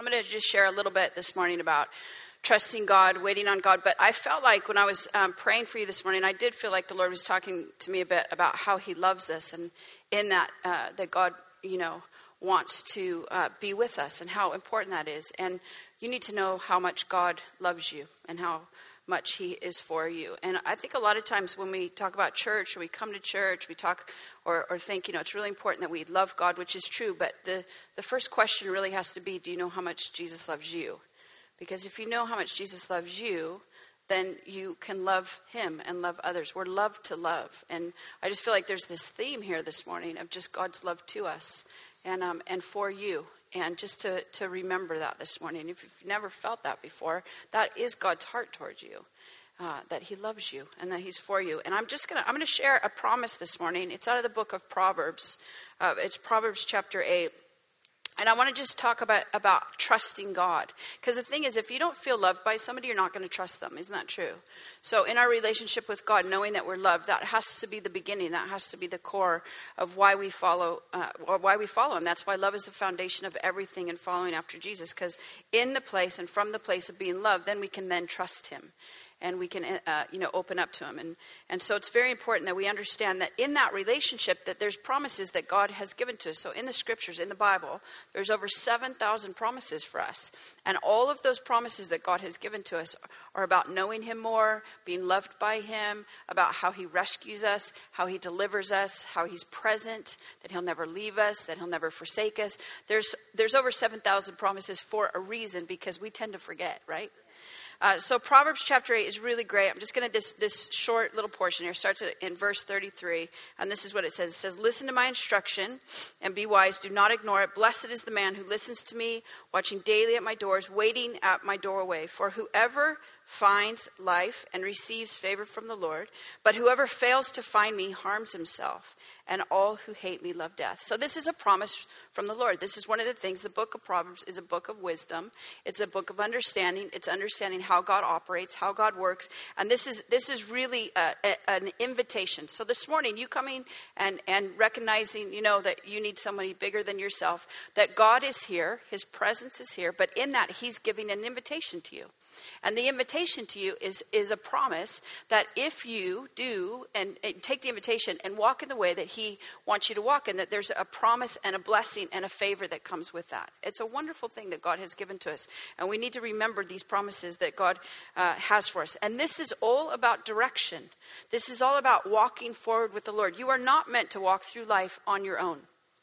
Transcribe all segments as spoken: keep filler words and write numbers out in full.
I'm going to just share a little bit this morning about trusting God, waiting on God. But I felt like when I was um, praying for you this morning, I did feel like the Lord was talking to me a bit about how he loves us, and in that, uh, that God, you know, wants to uh, be with us and how important that is. And you need to know how much God loves you and how much he is for you. And I think a lot of times when we talk about church, or we come to church, we talk or, or think, you know, it's really important that we love God, which is true. But the, the first question really has to be, do you know how much Jesus loves you? Because if you know how much Jesus loves you, then you can love him and love others. We're loved to love. And I just feel like there's this theme here this morning of just God's love to us and um, and for you. And just to, to remember that this morning. If you've never felt that before, that is God's heart towards you. Uh, that he loves you and that he's for you. And I'm just going to, I'm going to share a promise this morning. It's out of the book of Proverbs. Uh, it's Proverbs chapter eight. And I want to just talk about, about trusting God. Because the thing is, if you don't feel loved by somebody, you're not going to trust them. Isn't that true? So in our relationship with God, knowing that we're loved, that has to be the beginning. That has to be the core of why we follow, uh, or why we follow him. That's why love is the foundation of everything in following after Jesus. Because in the place and from the place of being loved, then we can then trust him. And we can, uh, you know, open up to him. And, and so it's very important that we understand that in that relationship that there's promises that God has given to us. So in the scriptures, in the Bible, there's over seven thousand promises for us. And all of those promises that God has given to us are about knowing him more, being loved by him, about how he rescues us, how he delivers us, how he's present, that he'll never leave us, that he'll never forsake us. There's, there's over seven thousand promises for a reason, because we tend to forget, right? Uh, so Proverbs chapter eight is really great. I'm just going to, this this short little portion here starts in verse thirty-three. And this is what it says. It says, listen to my instruction and be wise. Do not ignore it. Blessed is the man who listens to me, watching daily at my doors, waiting at my doorway. For whoever finds life and receives favor from the Lord, but whoever fails to find me harms himself. And all who hate me love death. So this is a promise from the Lord. This is one of the things. The book of Proverbs is a book of wisdom. It's a book of understanding. It's understanding how God operates, how God works. And this is this is really a, a, an invitation. So this morning, you coming and, and recognizing, you know, that you need somebody bigger than yourself, that God is here, his presence is here, but in that he's giving an invitation to you. And the invitation to you is, is a promise that if you do and, and take the invitation and walk in the way that he wants you to walk in, that there's a promise and a blessing and a favor that comes with that. It's a wonderful thing that God has given to us. And we need to remember these promises that God uh, has for us. And this is all about direction. This is all about walking forward with the Lord. You are not meant to walk through life on your own.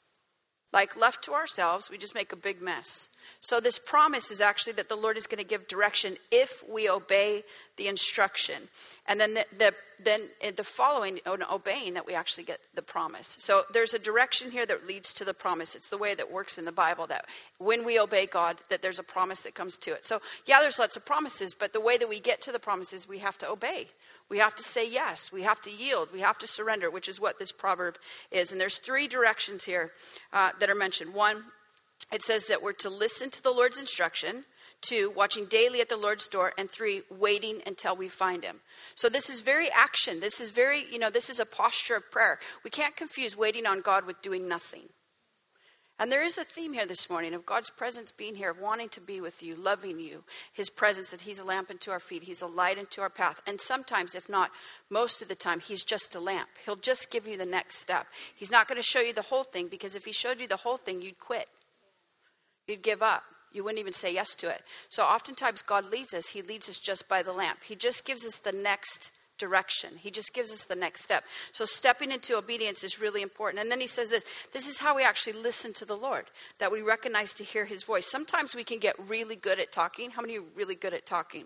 Like left to ourselves, we just make a big mess. So this promise is actually that the Lord is going to give direction if we obey the instruction. And then the, the then the following, obeying, that we actually get the promise. So there's a direction here that leads to the promise. It's the way that works in the Bible, that when we obey God, that there's a promise that comes to it. So yeah, there's lots of promises, but the way that we get to the promises, we have to obey. We have to say yes. We have to yield. We have to surrender, which is what this proverb is. And there's three directions here uh, that are mentioned. One, it says that we're to listen to the Lord's instruction. Two, watching daily at the Lord's door. And three, waiting until we find him. So this is very action. This is very, you know, this is a posture of prayer. We can't confuse waiting on God with doing nothing. And there is a theme here this morning of God's presence being here, wanting to be with you, loving you. His presence, that he's a lamp unto our feet. He's a light unto our path. And sometimes, if not most of the time, he's just a lamp. He'll just give you the next step. He's not going to show you the whole thing, because if he showed you the whole thing, you'd quit. You'd give up. You wouldn't even say yes to it. So oftentimes God leads us. He leads us just by the lamp. He just gives us the next direction. He just gives us the next step. So stepping into obedience is really important. And then he says this, this is how we actually listen to the Lord, that we recognize to hear his voice. Sometimes we can get really good at talking. How many are really good at talking?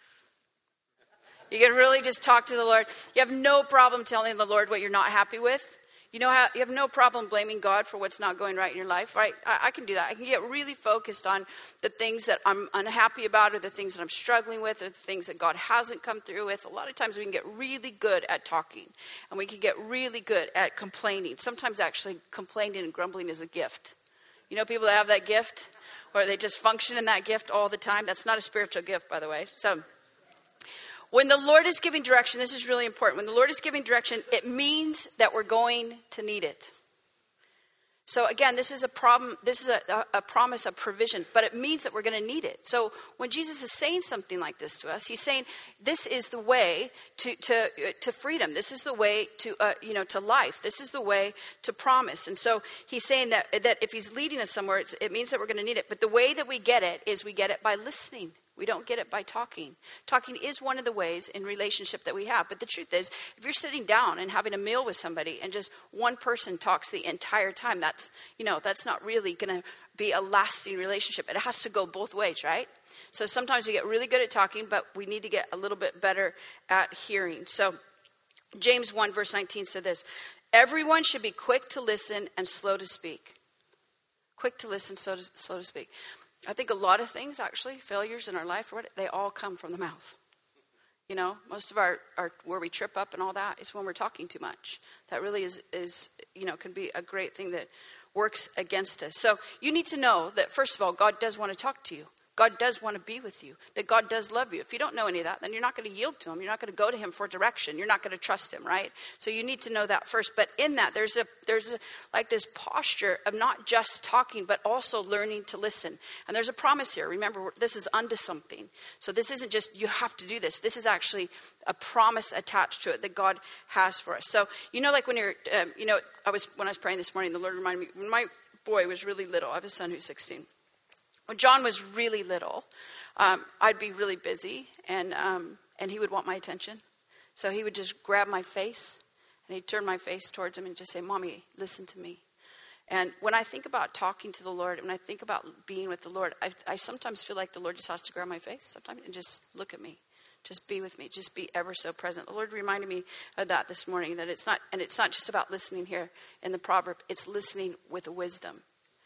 You can really just talk to the Lord. You have no problem telling the Lord what you're not happy with. You know how you have no problem blaming God for what's not going right in your life, right? I, I can do that. I can get really focused on the things that I'm unhappy about, or the things that I'm struggling with, or the things that God hasn't come through with. A lot of times we can get really good at talking, and we can get really good at complaining. Sometimes actually complaining and grumbling is a gift. You know people that have that gift, or they just function in that gift all the time? That's not a spiritual gift, by the way. So when the Lord is giving direction, this is really important. When the Lord is giving direction, it means that we're going to need it. So again, this is a problem. This is a, a, a promise of provision, but it means that we're going to need it. So when Jesus is saying something like this to us, he's saying this is the way to to to freedom. This is the way to uh, you know to life. This is the way to promise. And so he's saying that that if he's leading us somewhere, it's, it means that we're going to need it. But the way that we get it is we get it by listening. We don't get it by talking. Talking is one of the ways in relationship that we have. But the truth is, if you're sitting down and having a meal with somebody and just one person talks the entire time, that's, you know, that's not really going to be a lasting relationship. It has to go both ways, right? So sometimes we get really good at talking, but we need to get a little bit better at hearing. So James one verse nineteen said this, everyone should be quick to listen and slow to speak. Quick to listen, slow to, slow to speak. I think a lot of things, actually, failures in our life, they all come from the mouth. You know, most of our, our where we trip up and all that is when we're talking too much. That really is, is, you know, can be a great thing that works against us. So you need to know that, first of all, God does want to talk to you. God does want to be with you, that God does love you. If you don't know any of that, then you're not going to yield to him. You're not going to go to him for direction. You're not going to trust him, right? So you need to know that first. But in that, there's a there's a, like this posture of not just talking, but also learning to listen. And there's a promise here. Remember, this is unto something. So this isn't just you have to do this. This is actually a promise attached to it that God has for us. So, you know, like when you're, um, you know, I was when I was praying this morning, the Lord reminded me, when my boy was really little, I have a son who's sixteen. When John was really little, um, I'd be really busy, and um, and he would want my attention. So he would just grab my face, and he'd turn my face towards him and just say, Mommy, listen to me. And when I think about talking to the Lord, when I think about being with the Lord, I, I sometimes feel like the Lord just has to grab my face sometimes and just look at me. Just be with me. Just be ever so present. The Lord reminded me of that this morning, that it's not, and it's not just about listening here in the proverb, it's listening with wisdom.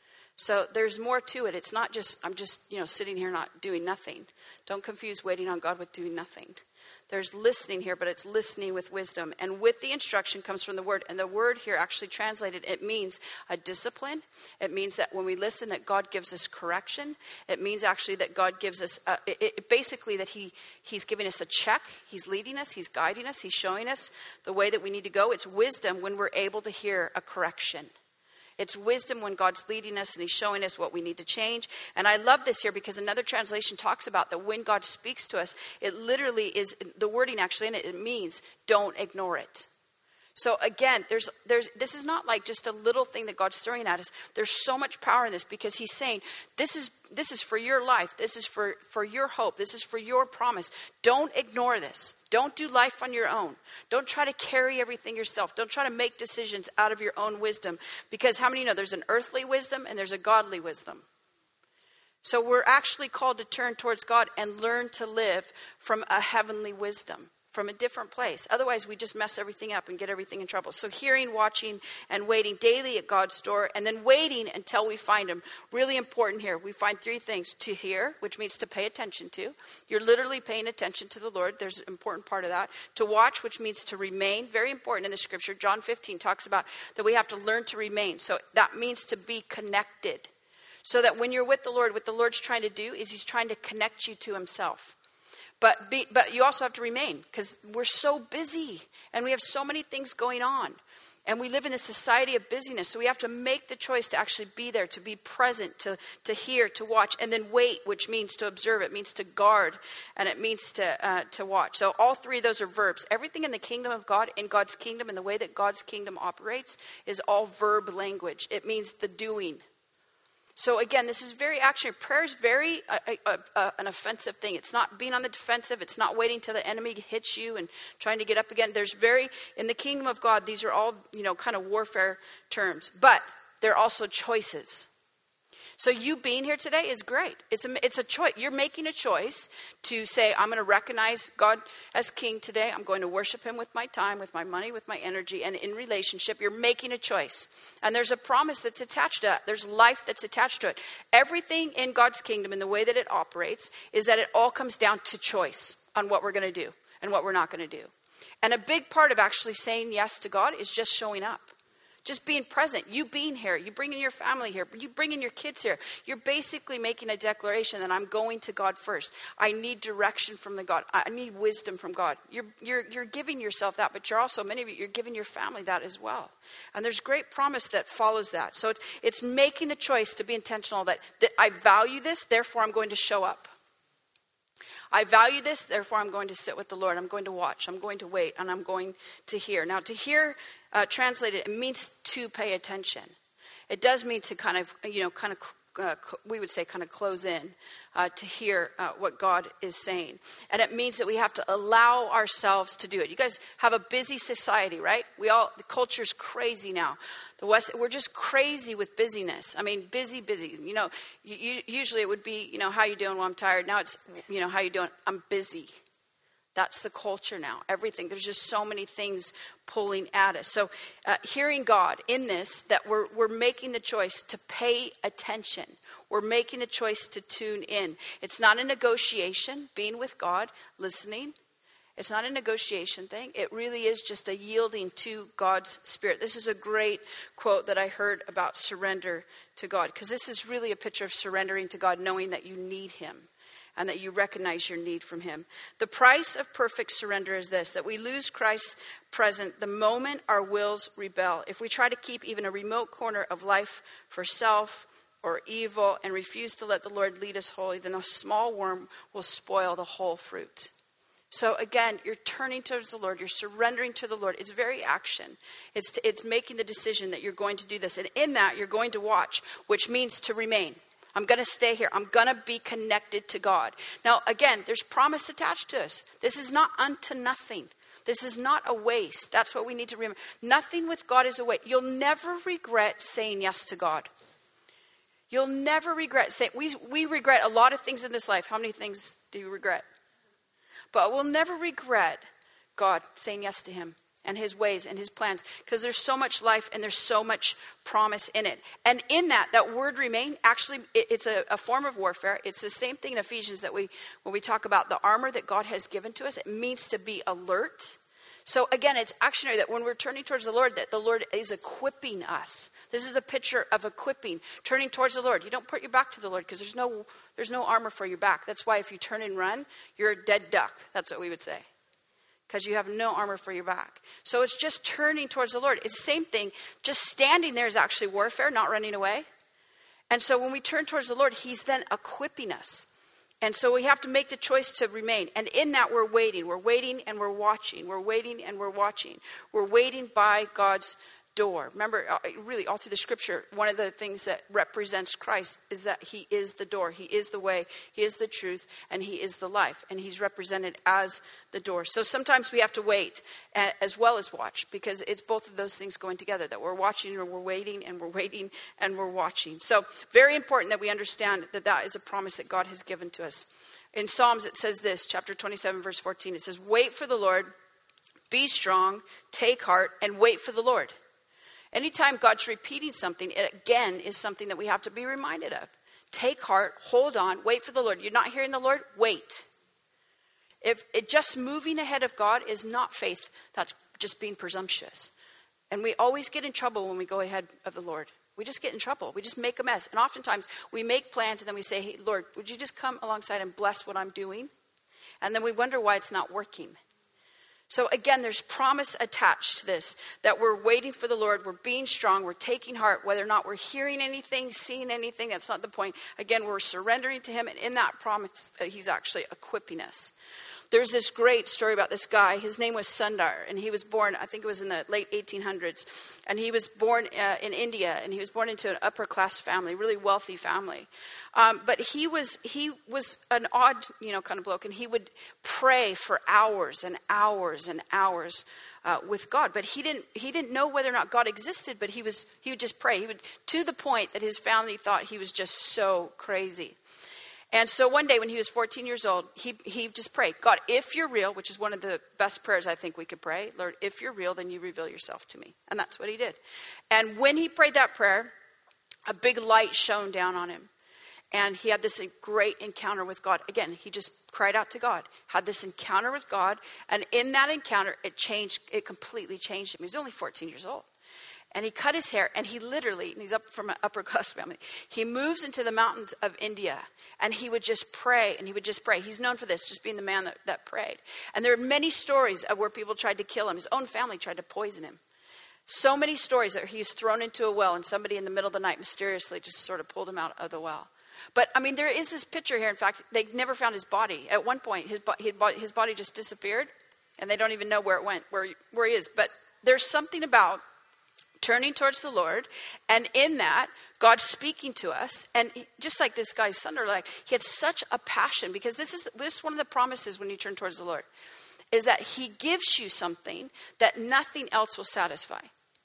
So there's more to it. It's not just, I'm just, you know, sitting here not doing nothing. Don't confuse waiting on God with doing nothing. There's listening here, but it's listening with wisdom. And with the instruction comes from the word. And the word here actually translated, it means a discipline. It means that when we listen, that God gives us correction. It means actually that God gives us, a, it, it, basically that he he's giving us a check. He's leading us. He's guiding us. He's showing us the way that we need to go. It's wisdom when we're able to hear a correction. It's wisdom when God's leading us and he's showing us what we need to change. And I love this here because another translation talks about that when God speaks to us, it literally is, the wording actually in it, it means don't ignore it. So again, there's there's this is not like just a little thing that God's throwing at us. There's so much power in this because he's saying, this is this is for your life. This is for, for your hope. This is for your promise. Don't ignore this. Don't do life on your own. Don't try to carry everything yourself. Don't try to make decisions out of your own wisdom. Because how many know there's an earthly wisdom and there's a godly wisdom? So we're actually called to turn towards God and learn to live from a heavenly wisdom, from a different place. Otherwise, we just mess everything up and get everything in trouble. So hearing, watching, and waiting daily at God's door, and then waiting until we find him. Really important here. We find three things. To hear, which means to pay attention to. You're literally paying attention to the Lord. There's an important part of that. To watch, which means to remain. Very important in the scripture. John fifteen talks about that we have to learn to remain. So that means to be connected. So that when you're with the Lord, what the Lord's trying to do is he's trying to connect you to himself. But be, but you also have to remain because we're so busy and we have so many things going on. And we live in this society of busyness. So we have to make the choice to actually be there, to be present, to, to hear, to watch, and then wait, which means to observe. It means to guard, and it means to uh, to watch. So all three of those are verbs. Everything in the kingdom of God, in God's kingdom, and the way that God's kingdom operates is all verb language. It means the doing. So again, this is very action. Prayer is very uh, uh, uh, an offensive thing. It's not being on the defensive. It's not waiting till the enemy hits you and trying to get up again. There's very, in the kingdom of God, these are all, you know, kind of warfare terms. But they're also choices. So you being here today is great. It's a, it's a choice. You're making a choice to say, I'm going to recognize God as king today. I'm going to worship him with my time, with my money, with my energy, and in relationship. You're making a choice. And there's a promise that's attached to that. There's life that's attached to it. Everything in God's kingdom and the way that it operates is that it all comes down to choice on what we're going to do and what we're not going to do. And a big part of actually saying yes to God is just showing up. Just being present, you being here, you bringing your family here, you bringing your kids here. You're basically making a declaration that I'm going to God first. I need direction from the God. I need wisdom from God. You're, you're, you're giving yourself that, but you're also, many of you, you're giving your family that as well. And there's great promise that follows that. So it's, it's making the choice to be intentional that, that I value this, therefore I'm going to show up. I value this, therefore I'm going to sit with the Lord. I'm going to watch, I'm going to wait, and I'm going to hear. Now to hear, uh, translated, it means to pay attention. It does mean to kind of, you know, kind of, uh, cl- we would say kind of close in uh, to hear uh, what God is saying. And it means that we have to allow ourselves to do it. You guys have a busy society, right? We all, the culture's crazy now. The West, we're just crazy with busyness. I mean, busy, busy. You know, you, usually it would be, you know, how you doing? Well, I'm tired. Now it's, you know, how you doing? I'm busy. That's the culture now. Everything. There's just so many things pulling at us. So uh, hearing God in this, that we're we're making the choice to pay attention. We're making the choice to tune in. It's not a negotiation, being with God, listening. It's not a negotiation thing. It really is just a yielding to God's Spirit. This is a great quote that I heard about surrender to God, because this is really a picture of surrendering to God, knowing that you need him and that you recognize your need from him. The price of perfect surrender is this, that we lose Christ's presence the moment our wills rebel. If we try to keep even a remote corner of life for self or evil and refuse to let the Lord lead us wholly, then a small worm will spoil the whole fruit. So again, you're turning towards the Lord. You're surrendering to the Lord. It's very action. It's, to, it's making the decision that you're going to do this. And in that, you're going to watch, which means to remain. I'm going to stay here. I'm going to be connected to God. Now, again, there's promise attached to us. This is not unto nothing. This is not a waste. That's what we need to remember. Nothing with God is a waste. You'll never regret saying yes to God. You'll never regret saying, we, we regret a lot of things in this life. How many things do you regret? But we'll never regret God saying yes to him and his ways and his plans, because there's so much life and there's so much promise in it. And in that, that word remain, actually, it, it's a, a form of warfare. It's the same thing in Ephesians that we, when we talk about the armor that God has given to us, it means to be alert. So again, it's actionary, that when we're turning towards the Lord, that the Lord is equipping us. This is a picture of equipping, turning towards the Lord. You don't put your back to the Lord because there's no, there's no armor for your back. That's why if you turn and run, you're a dead duck. That's what we would say. Because you have no armor for your back. So it's just turning towards the Lord. It's the same thing. Just standing there is actually warfare, not running away. And so when we turn towards the Lord, he's then equipping us. And so we have to make the choice to remain. And in that, we're waiting. We're waiting and we're watching. We're waiting and we're watching. We're waiting by God's door. Remember, really, all through the scripture, one of the things that represents Christ is that he is the door. He is the way. He is the truth. And he is the life. And he's represented as the door. So sometimes we have to wait as well as watch, because it's both of those things going together, that we're watching and we're waiting and we're waiting and we're watching. So very important that we understand that that is a promise that God has given to us. In Psalms, it says this, chapter twenty-seven, verse fourteen, it says, wait for the Lord, be strong, take heart, and wait for the Lord. Anytime God's repeating something, it again is something that we have to be reminded of. Take heart, hold on, wait for the Lord. You're not hearing the Lord? Wait. If it just moving ahead of God is not faith, that's just being presumptuous. And we always get in trouble when we go ahead of the Lord. We just get in trouble. We just make a mess. And oftentimes we make plans and then we say, hey, Lord, would you just come alongside and bless what I'm doing? And then we wonder why it's not working. So again, there's promise attached to this, that we're waiting for the Lord, we're being strong, we're taking heart, whether or not we're hearing anything, seeing anything, that's not the point. Again, we're surrendering to him, and in that promise, that he's actually equipping us. There's this great story about this guy. His name was Sundar, and he was born, I think it was in the late eighteen hundreds, and he was born uh, in India, and he was born into an upper-class family, really wealthy family. Um, but he was he was an odd, you know, kind of bloke, and he would pray for hours and hours and hours uh, with God. But he didn't he didn't know whether or not God existed. But he was he would just pray. He would, to the point that his family thought he was just so crazy. And so one day when he was fourteen years old, he he just prayed, God, if you're real, which is one of the best prayers I think we could pray, Lord, if you're real, then you reveal yourself to me. And that's what he did. And when he prayed that prayer, a big light shone down on him. And he had this great encounter with God. Again, he just cried out to God, had this encounter with God. And in that encounter, it changed, it completely changed him. He was only fourteen years old. And he cut his hair, and he literally, and he's up from an upper class family, he moves into the mountains of India, and he would just pray, and he would just pray. He's known for this, just being the man that, that prayed. And there are many stories of where people tried to kill him. His own family tried to poison him. So many stories that he's thrown into a well, and somebody in the middle of the night mysteriously just sort of pulled him out of the well. But, I mean, there is this picture here. In fact, they never found his body. At one point, his, his body just disappeared, and they don't even know where it went, where, where he is. But there's something about turning towards the Lord, and in that, God's speaking to us. And just like this guy's son, like, he had such a passion, because this is, this is one of the promises when you turn towards the Lord, is that he gives you something that nothing else will satisfy.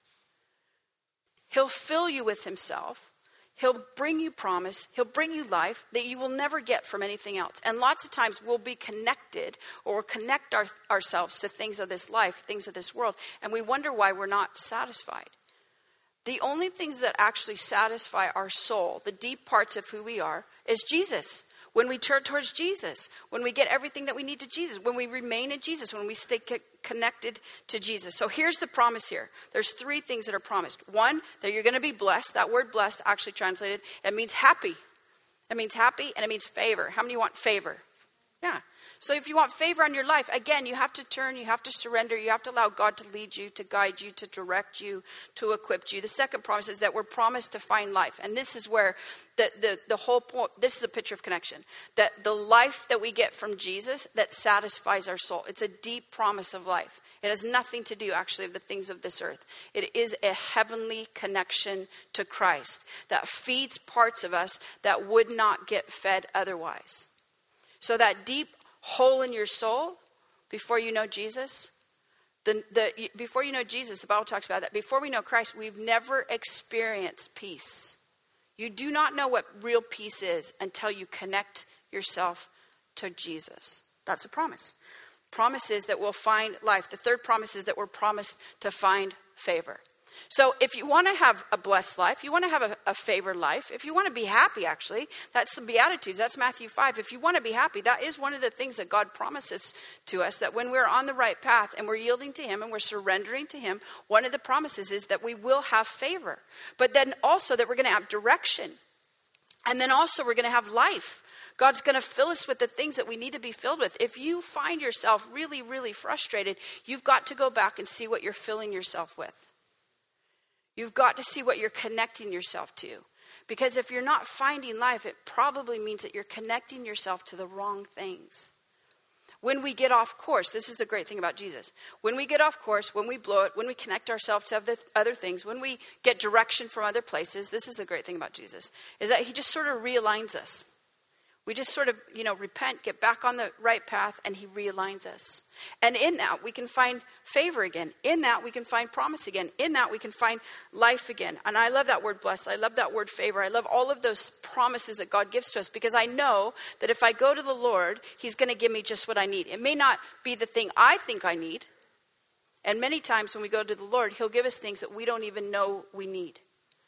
He'll fill you with himself. He'll bring you promise. He'll bring you life that you will never get from anything else. And lots of times we'll be connected or connect our, ourselves to things of this life, things of this world, and we wonder why we're not satisfied. The only things that actually satisfy our soul, the deep parts of who we are, is Jesus. When we turn towards Jesus, when we get everything that we need to Jesus, when we remain in Jesus, when we stay co- connected to Jesus. So here's the promise here. There's three things that are promised. One, that you're going to be blessed. That word blessed, actually translated, it means happy. It means happy, and it means favor. How many want favor? Yeah. So if you want favor on your life, again, you have to turn, you have to surrender, you have to allow God to lead you, to guide you, to direct you, to equip you. The second promise is that we're promised to find life. And this is where the, the, the whole point, this is a picture of connection, that the life that we get from Jesus that satisfies our soul. It's a deep promise of life. It has nothing to do, actually, with the things of this earth. It is a heavenly connection to Christ that feeds parts of us that would not get fed otherwise. So that deep hole in your soul before you know Jesus, the, the, before you know Jesus, the Bible talks about that. Before we know Christ, we've never experienced peace. You do not know what real peace is until you connect yourself to Jesus. That's a promise. Promise is that we'll find life. The third promise is that we're promised to find favor. So if you want to have a blessed life, you want to have a, a favored life, if you want to be happy, actually, that's the Beatitudes, that's Matthew five. If you want to be happy, that is one of the things that God promises to us, that when we're on the right path and we're yielding to him and we're surrendering to him, one of the promises is that we will have favor. But then also that we're going to have direction. And then also we're going to have life. God's going to fill us with the things that we need to be filled with. If you find yourself really, really frustrated, you've got to go back and see what you're filling yourself with. You've got to see what you're connecting yourself to. Because if you're not finding life, it probably means that you're connecting yourself to the wrong things. When we get off course, this is the great thing about Jesus. When we get off course, when we blow it, when we connect ourselves to other things, when we get direction from other places, this is the great thing about Jesus, is that he just sort of realigns us. We just sort of, you know, repent, get back on the right path, and he realigns us. And in that, we can find favor again. In that, we can find promise again. In that, we can find life again. And I love that word blessed. I love that word favor. I love all of those promises that God gives to us, because I know that if I go to the Lord, he's going to give me just what I need. It may not be the thing I think I need. And many times when we go to the Lord, he'll give us things that we don't even know we need.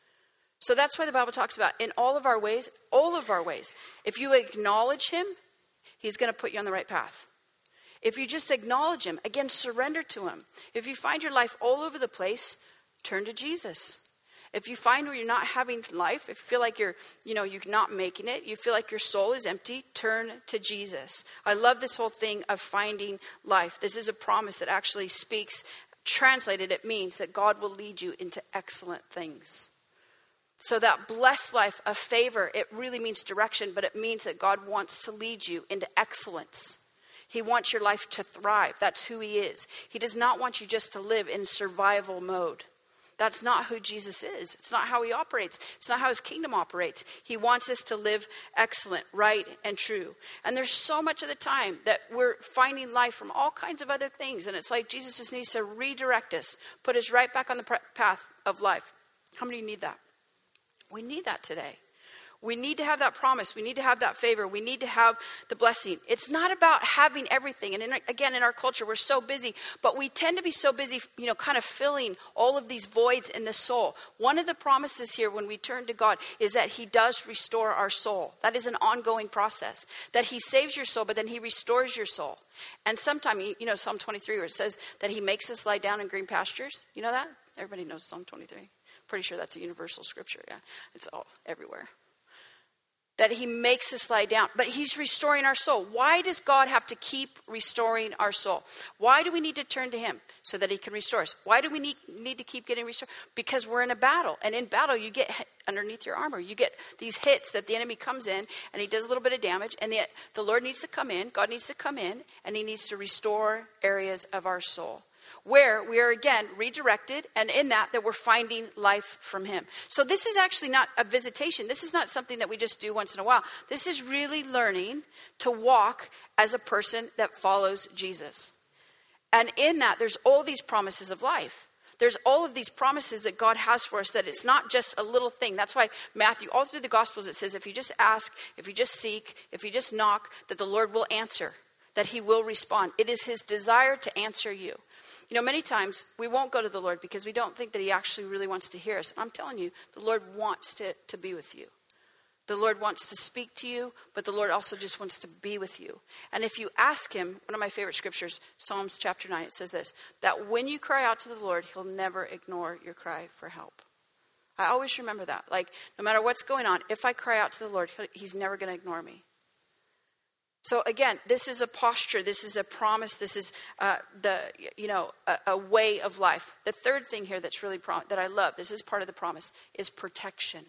So that's why the Bible talks about in all of our ways, all of our ways, if you acknowledge him, he's going to put you on the right path. If you just acknowledge him, again, surrender to him. If you find your life all over the place, turn to Jesus. If you find where you're not having life, if you feel like you're, you know, you're not making it, you feel like your soul is empty, turn to Jesus. I love this whole thing of finding life. This is a promise that actually speaks, translated, it means that God will lead you into excellent things. So that blessed life of favor, it really means direction, but it means that God wants to lead you into excellence. He wants your life to thrive. That's who he is. He does not want you just to live in survival mode. That's not who Jesus is. It's not how he operates. It's not how his kingdom operates. He wants us to live excellent, right, and true. And there's so much of the time that we're finding life from all kinds of other things. And it's like Jesus just needs to redirect us, put us right back on the path of life. How many need that? We need that today. We need to have that promise. We need to have that favor. We need to have the blessing. It's not about having everything. And in, again, in our culture, we're so busy, but we tend to be so busy, you know, kind of filling all of these voids in the soul. One of the promises here when we turn to God is that he does restore our soul. That is an ongoing process. That he saves your soul, but then he restores your soul. And sometimes, you know, Psalm twenty-three where it says that he makes us lie down in green pastures. You know that? Everybody knows Psalm twenty-three. Pretty sure that's a universal scripture. Yeah, it's all everywhere. That he makes us lie down, but he's restoring our soul. Why does God have to keep restoring our soul? Why do we need to turn to him so that he can restore us? Why do we need, need to keep getting restored? Because we're in a battle, and in battle you get hit underneath your armor. You get these hits that the enemy comes in and he does a little bit of damage, and the, the Lord needs to come in, God needs to come in, and he needs to restore areas of our soul where we are again redirected, and in that that we're finding life from him. So this is actually not a visitation. This is not something that we just do once in a while. This is really learning to walk as a person that follows Jesus. And in that there's all these promises of life. There's all of these promises that God has for us, that it's not just a little thing. That's why Matthew, all through the Gospels, it says if you just ask, if you just seek, if you just knock, that the Lord will answer, that he will respond. It is his desire to answer you. You know, many times we won't go to the Lord because we don't think that he actually really wants to hear us. I'm telling you, the Lord wants to, to be with you. The Lord wants to speak to you, but the Lord also just wants to be with you. And if you ask him, one of my favorite scriptures, Psalms chapter nine, it says this, that when you cry out to the Lord, he'll never ignore your cry for help. I always remember that. Like, no matter what's going on, if I cry out to the Lord, he's never going to ignore me. So again, this is a posture, this is a promise, this is uh, the, you know, a, a way of life. The third thing here that's really, prom- that I love, this is part of the promise, is protection.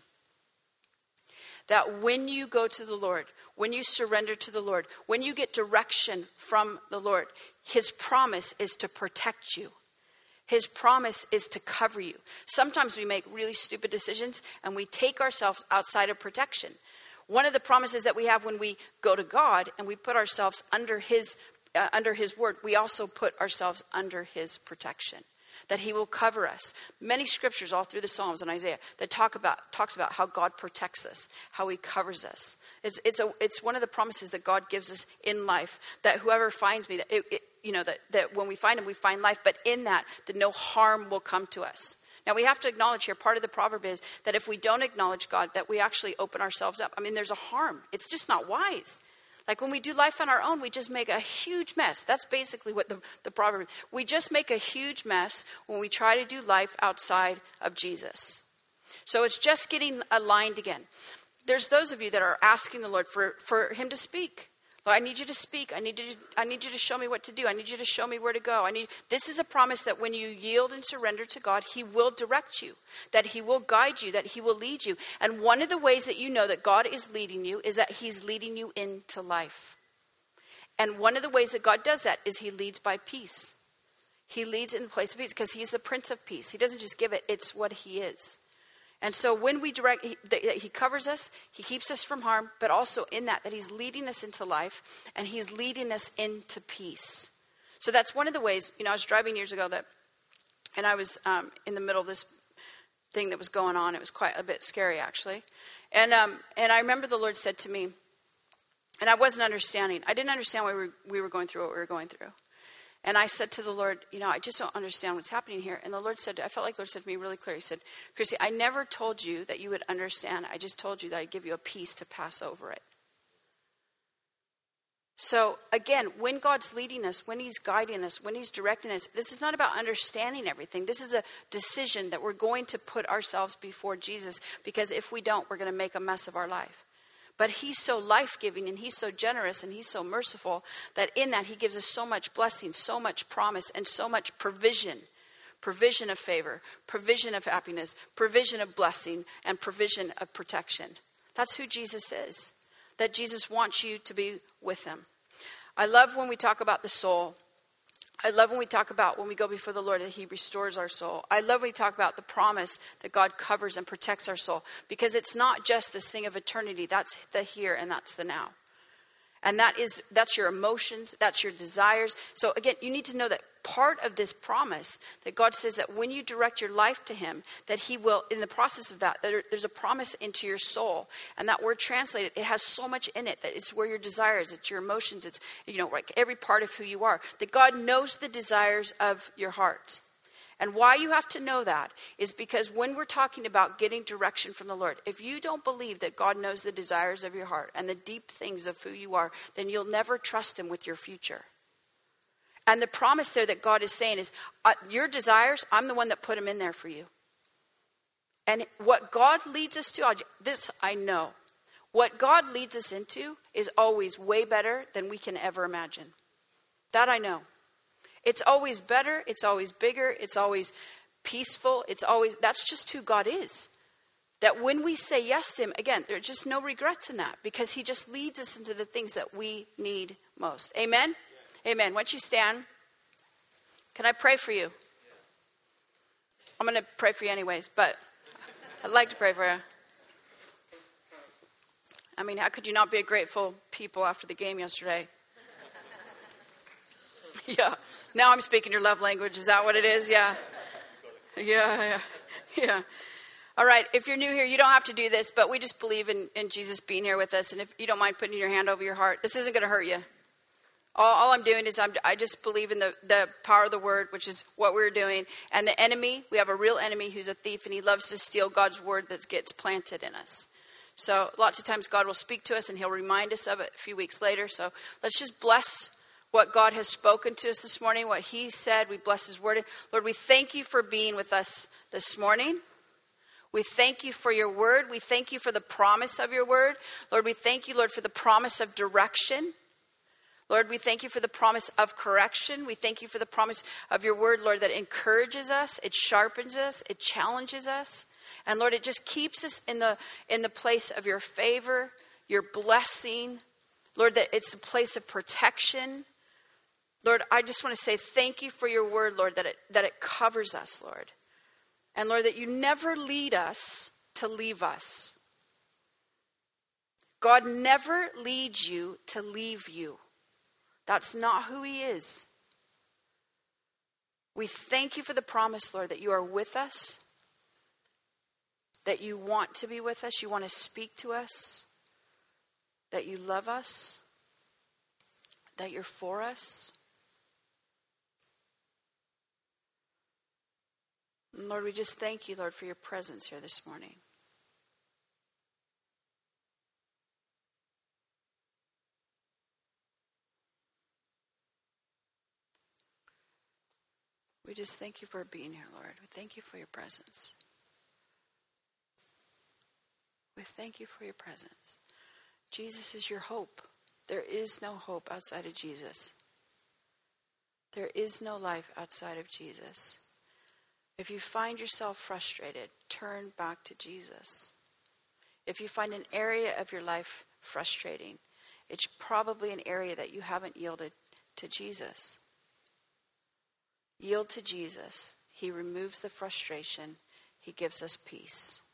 That when you go to the Lord, when you surrender to the Lord, when you get direction from the Lord, his promise is to protect you. His promise is to cover you. Sometimes we make really stupid decisions and we take ourselves outside of protection. One of the promises that we have when we go to God and we put ourselves under his uh, under his word, we also put ourselves under his protection, that he will cover us. Many scriptures all through the Psalms and Isaiah that talk about talks about how God protects us, how he covers us. It's it's a it's one of the promises that God gives us in life, that whoever finds me, that it, it, you know that that when we find him, we find life, but in that that no harm will come to us. Now, we have to acknowledge here, part of the proverb is that if we don't acknowledge God, that we actually open ourselves up. I mean, there's a harm. It's just not wise. Like when we do life on our own, we just make a huge mess. That's basically what the, the proverb is. We just make a huge mess when we try to do life outside of Jesus. So it's just getting aligned again. There's those of you that are asking the Lord for, for him to speak. Lord, I need you to speak. I need you to, I need you to show me what to do. I need you to show me where to go. I need. This is a promise that when you yield and surrender to God, he will direct you, that he will guide you, that he will lead you. And one of the ways that you know that God is leading you is that he's leading you into life. And one of the ways that God does that is he leads by peace. He leads in the place of peace because he's the Prince of Peace. He doesn't just give it, it's what he is. And so when we direct, he, he covers us, he keeps us from harm, but also in that, that he's leading us into life and he's leading us into peace. So that's one of the ways, you know, I was driving years ago that, and I was um, in the middle of this thing that was going on. It was quite a bit scary actually. And um, and I remember the Lord said to me, and I wasn't understanding. I didn't understand why we were, we were going through what we were going through. And I said to the Lord, you know, I just don't understand what's happening here. And the Lord said, I felt like the Lord said to me really clear. He said, Christy, I never told you that you would understand. I just told you that I'd give you a peace to pass over it. So again, when God's leading us, when he's guiding us, when he's directing us, this is not about understanding everything. This is a decision that we're going to put ourselves before Jesus, because if we don't, we're going to make a mess of our life. But he's so life-giving and he's so generous and he's so merciful that in that he gives us so much blessing, so much promise, and so much provision. Provision of favor, provision of happiness, provision of blessing, and provision of protection. That's who Jesus is. That Jesus wants you to be with him. I love when we talk about the soul. I love when we talk about when we go before the Lord that he restores our soul. I love when we talk about the promise that God covers and protects our soul, because it's not just this thing of eternity. That's the here and that's the now. And that is, that's your emotions, that's your desires. So again, you need to know that part of this promise that God says that when you direct your life to him, that he will, in the process of that, that there's a promise into your soul. And that word translated, it has so much in it that it's where your desires, it's your emotions, it's, you know, like every part of who you are. That God knows the desires of your heart. And why you have to know that is because when we're talking about getting direction from the Lord, if you don't believe that God knows the desires of your heart and the deep things of who you are, then you'll never trust him with your future. And the promise there that God is saying is, uh, your desires, I'm the one that put them in there for you. And what God leads us to, this I know. What God leads us into is always way better than we can ever imagine. That I know. It's always better. It's always bigger. It's always peaceful. It's always, that's just who God is. That when we say yes to him, again, there's just no regrets in that because he just leads us into the things that we need most. Amen? Yeah. Amen. Why don't you stand? Can I pray for you? Yeah. I'm going to pray for you anyways, but I'd like to pray for you. I mean, how could you not be a grateful people after the game yesterday? Yeah. Now I'm speaking your love language. Is that what it is? Yeah. Yeah, yeah, yeah. All right. If you're new here, you don't have to do this, but we just believe in, in Jesus being here with us. And if you don't mind putting your hand over your heart, this isn't going to hurt you. All, all I'm doing is I'm, I just believe in the, the power of the word, which is what we're doing. And the enemy, we have a real enemy who's a thief, and he loves to steal God's word that gets planted in us. So lots of times God will speak to us and he'll remind us of it a few weeks later. So let's just bless what God has spoken to us this morning, what he said. We bless his word. Lord, we thank you for being with us this morning. We thank you for your word. We thank you for the promise of your word. Lord, we thank you, Lord, for the promise of direction. Lord, we thank you for the promise of correction. We thank you for the promise of your word, Lord, that encourages us, it sharpens us, it challenges us. And Lord, it just keeps us in the in the place of your favor, your blessing. Lord, that it's a place of protection. Lord, I just want to say thank you for your word, Lord, that it that it covers us, Lord. And Lord, that you never lead us to leave us. God never leads you to leave you. That's not who he is. We thank you for the promise, Lord, that you are with us, that you want to be with us, you want to speak to us, that you love us, that you're for us. And Lord, we just thank you, Lord, for your presence here this morning. We just thank you for being here, Lord. We thank you for your presence. We thank you for your presence. Jesus is your hope. There is no hope outside of Jesus. There is no life outside of Jesus. If you find yourself frustrated, turn back to Jesus. If you find an area of your life frustrating, it's probably an area that you haven't yielded to Jesus. Yield to Jesus. He removes the frustration. He gives us peace.